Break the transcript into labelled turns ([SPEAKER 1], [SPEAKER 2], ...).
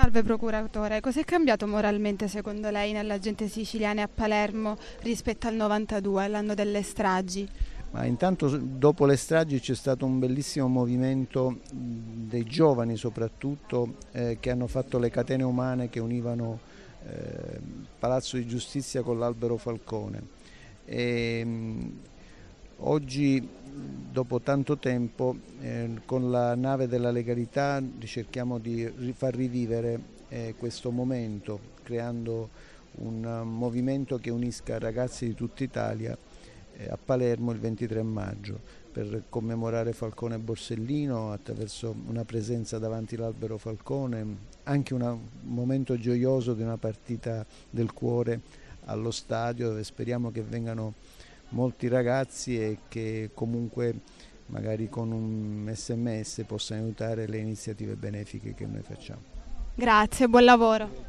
[SPEAKER 1] Salve procuratore, cos'è cambiato moralmente secondo lei nella gente siciliana a Palermo rispetto al 92, l'anno delle stragi?
[SPEAKER 2] Ma intanto dopo le stragi c'è stato un bellissimo movimento dei giovani soprattutto che hanno fatto le catene umane che univano Palazzo di Giustizia con l'Albero Falcone. E, oggi, dopo tanto tempo, con la nave della legalità cerchiamo di far rivivere questo momento, creando un movimento che unisca ragazzi di tutta Italia a Palermo il 23 maggio per commemorare Falcone e Borsellino attraverso una presenza davanti all'Albero Falcone, anche un momento gioioso di una partita del cuore allo stadio, dove speriamo che vengano molti ragazzi e che comunque magari con un SMS possano aiutare le iniziative benefiche che noi facciamo.
[SPEAKER 1] Grazie, buon lavoro.